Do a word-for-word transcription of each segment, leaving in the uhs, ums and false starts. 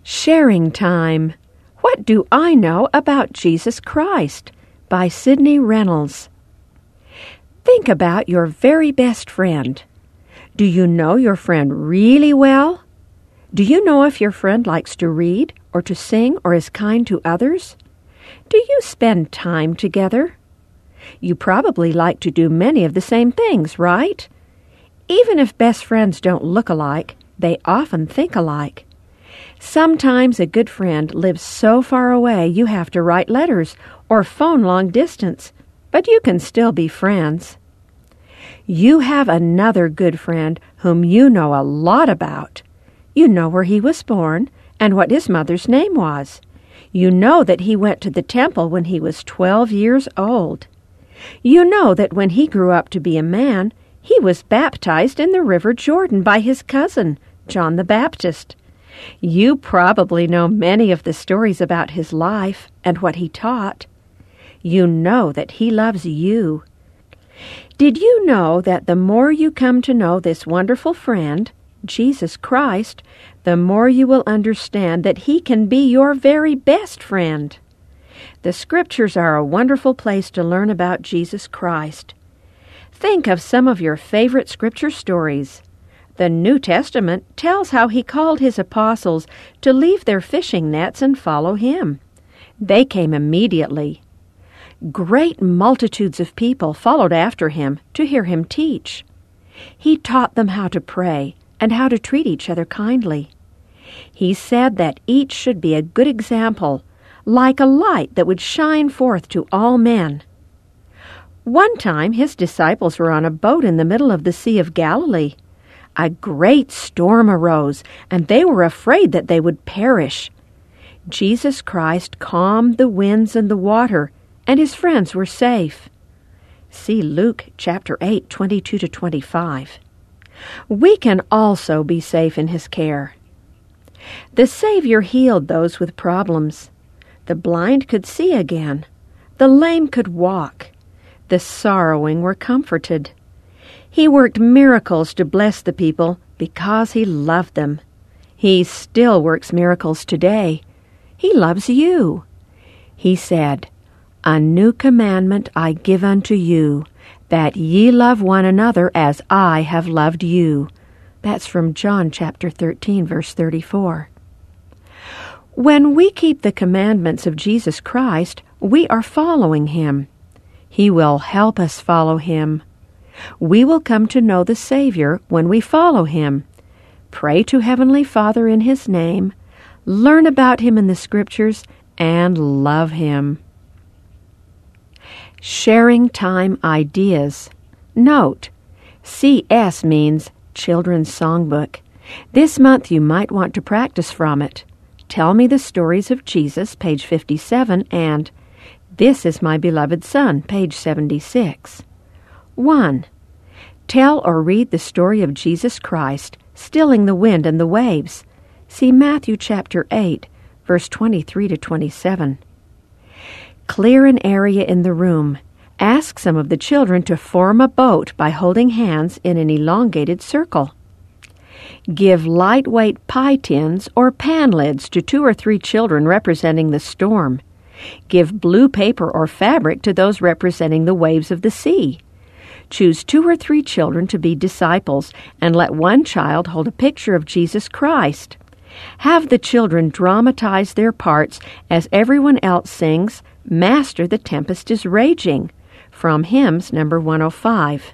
Sharing Time. What Do I Know About Jesus Christ? By Sidney Reynolds. Think about your very best friend. Do you know your friend really well? Do you know if your friend likes to read or to sing or is kind to others? Do you spend time together? You probably like to do many of the same things, right? Even if best friends don't look alike, they often think alike. Sometimes a good friend lives so far away you have to write letters or phone long distance, but you can still be friends. You have another good friend whom you know a lot about. You know where he was born and what his mother's name was. You know that he went to the temple when he was twelve years old. You know that when he grew up to be a man, he was baptized in the River Jordan by his cousin, John the Baptist. You probably know many of the stories about his life and what he taught. You know that he loves you. Did you know that the more you come to know this wonderful friend, Jesus Christ, the more you will understand that he can be your very best friend? The Scriptures are a wonderful place to learn about Jesus Christ. Think of some of your favorite Scripture stories. The New Testament tells how he called his apostles to leave their fishing nets and follow him. They came immediately. Great multitudes of people followed after him to hear him teach. He taught them how to pray and how to treat each other kindly. He said that each should be a good example, like a light that would shine forth to all men. One time his disciples were on a boat in the middle of the Sea of Galilee. A great storm arose, and they were afraid that they would perish. Jesus Christ calmed the winds and the water, and his friends were safe. See Luke chapter eight, twenty-two to twenty-five. We can also be safe in his care. The Savior healed those with problems. The blind could see again. The lame could walk. The sorrowing were comforted. He worked miracles to bless the people because he loved them. He still works miracles today. He loves you. He said, "A new commandment I give unto you, that ye love one another as I have loved you." That's from John chapter thirteen, verse thirty-four. When we keep the commandments of Jesus Christ, we are following him. He will help us follow him. We will come to know the Savior when we follow him. Pray to Heavenly Father in his name, learn about him in the Scriptures, and love him. Sharing Time Ideas. Note, C S means Children's Songbook. This month you might want to practice from it. Tell Me the Stories of Jesus, page fifty-seven, and This Is My Beloved Son, page seventy-six. one. Tell or read the story of Jesus Christ, stilling the wind and the waves. See Matthew chapter eight, verse twenty-three to twenty-seven. Clear an area in the room. Ask some of the children to form a boat by holding hands in an elongated circle. Give lightweight pie tins or pan lids to two or three children representing the storm. Give blue paper or fabric to those representing the waves of the sea. Choose two or three children to be disciples and let one child hold a picture of Jesus Christ. Have the children dramatize their parts as everyone else sings, "Master, the Tempest is Raging," from hymns number one oh five.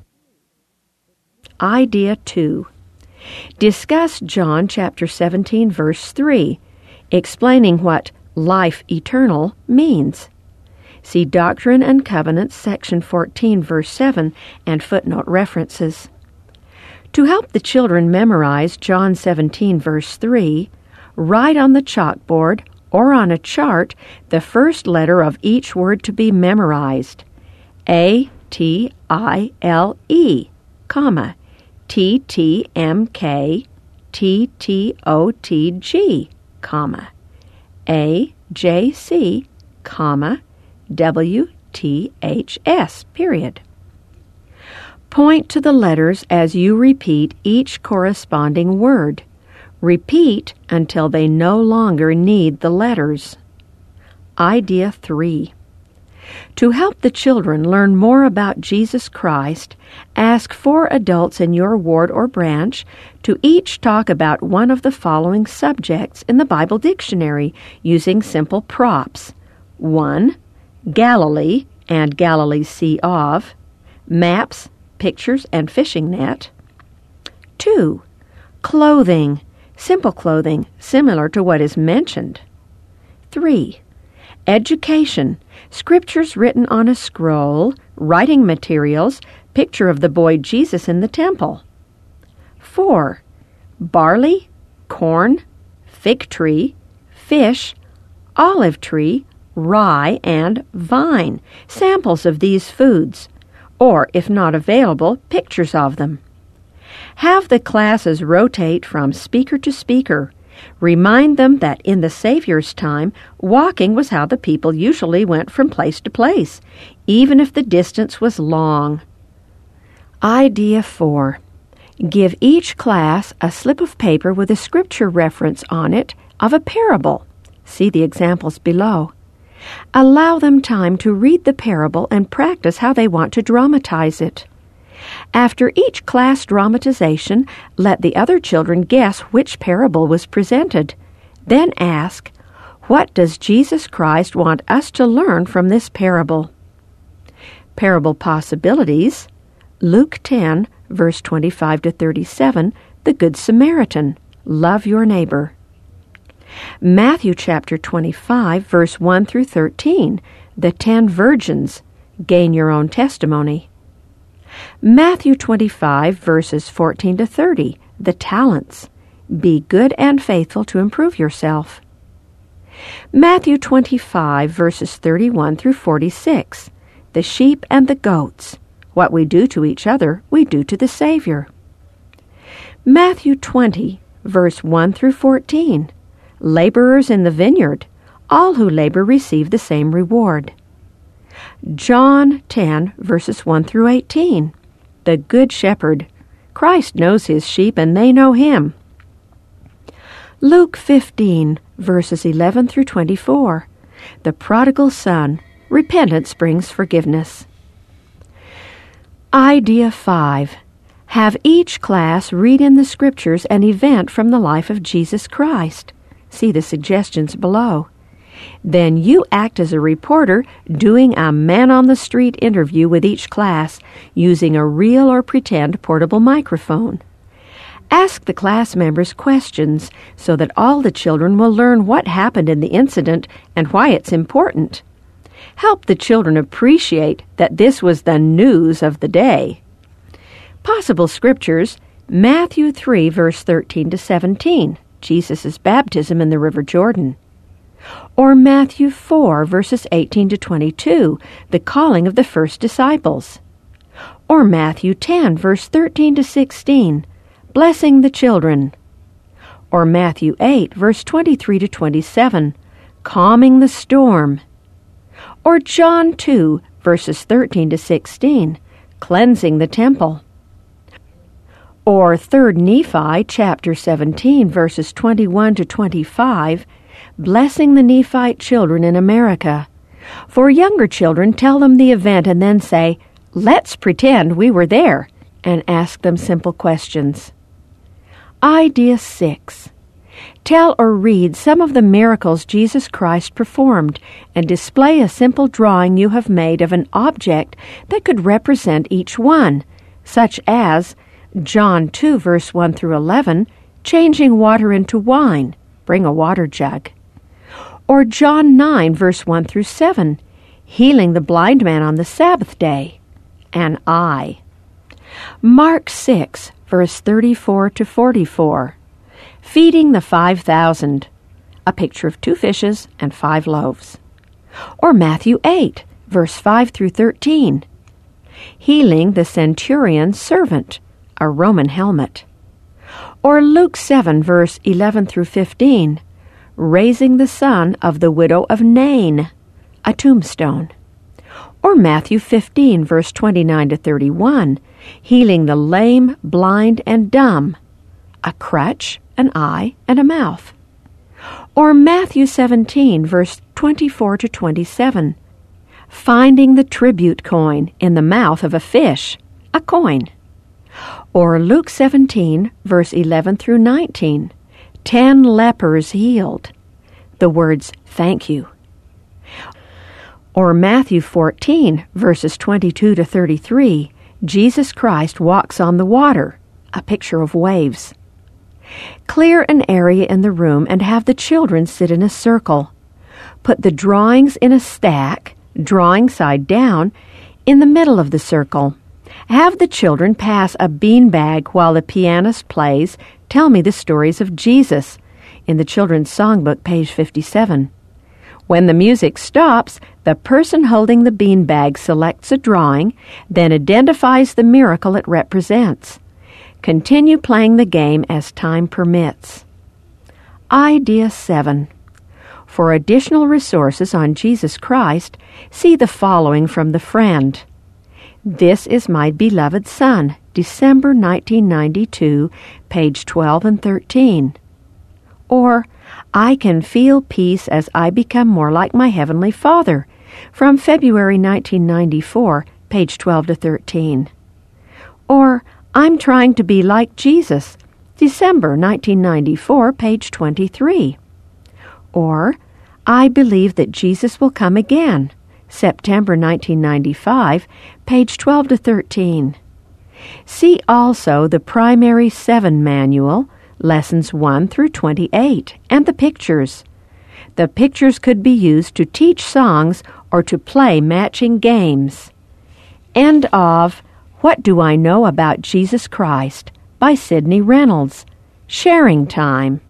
Idea two. Discuss John chapter seventeen, verse three, explaining what life eternal means. See Doctrine and Covenants, section fourteen, verse seven, and footnote references. To help the children memorize John seventeen, verse three, write on the chalkboard or on a chart the first letter of each word to be memorized. A T I L E, comma, T T M K, T T O T G, comma, A J C, comma, W T H S, period. Point to the letters as you repeat each corresponding word. Repeat until they no longer need the letters. Idea three. To help the children learn more about Jesus Christ, ask four adults in your ward or branch to each talk about one of the following subjects in the Bible dictionary using simple props. one. Galilee and Galilee's Sea of. Maps, pictures, and fishing net. two. Clothing, simple clothing, similar to what is mentioned. three. Education, scriptures written on a scroll, writing materials, picture of the boy Jesus in the temple. four. Barley, corn, fig tree, fish, olive tree, rye, and vine, samples of these foods, or, if not available, pictures of them. Have the classes rotate from speaker to speaker. Remind them that in the Savior's time, walking was how the people usually went from place to place, even if the distance was long. Idea four. Give each class a slip of paper with a scripture reference on it of a parable. See the examples below. Allow them time to read the parable and practice how they want to dramatize it. After each class dramatization, let the other children guess which parable was presented. Then ask, what does Jesus Christ want us to learn from this parable? Parable possibilities. Luke ten, verse twenty-five to thirty-seven, the Good Samaritan, love your neighbor. Matthew chapter twenty-five, verse one through thirteen, the ten virgins, gain your own testimony. Matthew twenty-five, verses fourteen to thirty, the talents, be good and faithful to improve yourself. Matthew twenty-five, verses thirty-one through forty-six, the sheep and the goats, what we do to each other, we do to the Savior. Matthew twenty, verse one through fourteen, laborers in the vineyard, all who labor receive the same reward. John ten, verses one through eighteen, the Good Shepherd, Christ knows his sheep and they know him. Luke fifteen, verses eleven through twenty-four, the prodigal son, repentance brings forgiveness. Idea five. Have each class read in the scriptures an event from the life of Jesus Christ. See the suggestions below. Then you act as a reporter doing a man-on-the-street interview with each class using a real or pretend portable microphone. Ask the class members questions so that all the children will learn what happened in the incident and why it's important. Help the children appreciate that this was the news of the day. Possible scriptures, Matthew three, verse thirteen to seventeen, Jesus' baptism in the River Jordan. Or Matthew four, verses eighteen to twenty-two, the calling of the first disciples. Or Matthew ten, verse thirteen to sixteen, blessing the children. Or Matthew eight, verse twenty-three to twenty-seven, calming the storm. Or John two, verses thirteen to sixteen, cleansing the temple. Or Third Nephi chapter seventeen, verses twenty-one to twenty-five, blessing the Nephite children in America. For younger children, tell them the event and then say, let's pretend we were there, and ask them simple questions. Idea six. Tell or read some of the miracles Jesus Christ performed and display a simple drawing you have made of an object that could represent each one, such as John two, verse one through eleven, changing water into wine, bring a water jug. Or John nine, verse one through seven, healing the blind man on the Sabbath day, an eye. Mark six, verse thirty-four to forty-four, feeding the five thousand, a picture of two fishes and five loaves. Or Matthew eight, verse five through thirteen, healing the centurion's servant, a Roman helmet. Or Luke seven, verse eleven through fifteen, raising the son of the widow of Nain, a tombstone. Or Matthew fifteen, verse twenty-nine to thirty-one, healing the lame, blind, and dumb, a crutch, an eye, and a mouth. Or Matthew seventeen, verse twenty-four to twenty-seven, finding the tribute coin in the mouth of a fish, a coin. Or Luke seventeen, verse eleven through nineteen, ten lepers healed, the words, thank you. Or Matthew fourteen, verses twenty-two to thirty-three, Jesus Christ walks on the water, a picture of waves. Clear an area in the room and have the children sit in a circle. Put the drawings in a stack, drawing side down, in the middle of the circle. Have the children pass a beanbag while the pianist plays Tell Me the Stories of Jesus in the Children's Songbook, page fifty-seven. When the music stops, the person holding the beanbag selects a drawing, then identifies the miracle it represents. Continue playing the game as time permits. Idea seven. For additional resources on Jesus Christ, see the following from the Friend. This is My Beloved Son, December nineteen ninety-two, page twelve and thirteen. Or, I Can Feel Peace as I Become More Like My Heavenly Father, from February nineteen ninety-four, page twelve to thirteen. Or, I'm Trying to Be Like Jesus, December nineteen ninety-four, page twenty-three. Or, I Believe That Jesus Will Come Again, September nineteen ninety-five, page twelve to thirteen. See also the Primary seven Manual, Lessons one through twenty-eight, and the pictures. The pictures could be used to teach songs or to play matching games. End of What Do I Know About Jesus Christ by Sidney Reynolds. Sharing time.